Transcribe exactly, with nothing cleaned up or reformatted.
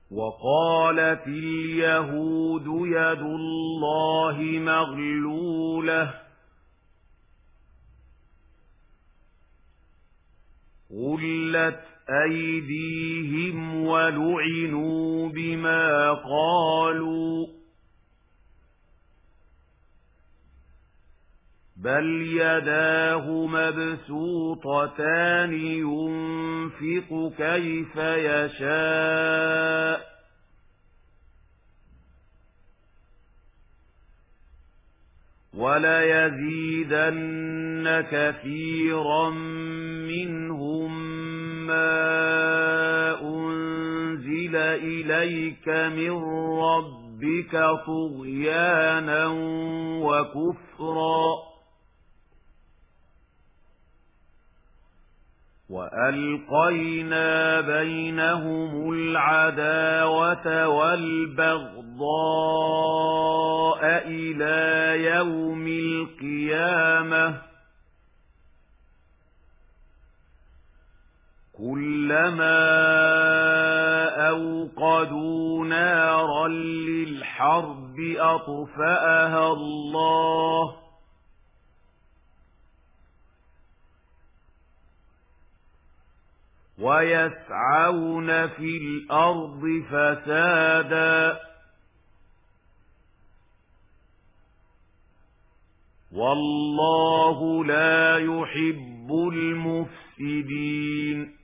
وقالت اليهود يد الله مغلولة غلت أيديهم ولعنوا بما قالوا بل يداه مبسوطتان ينفق كيف يشاء وليزيدن كثيرا منهم ما أنزل إليك من ربك طغيانا وكفرا وألقينا بينهم العداوة والبغضاء إلى يوم القيامة كلما أوقدوا نارا للحرب أطفأها الله ويسعون في الأرض فسادا والله لا يحب المفسدين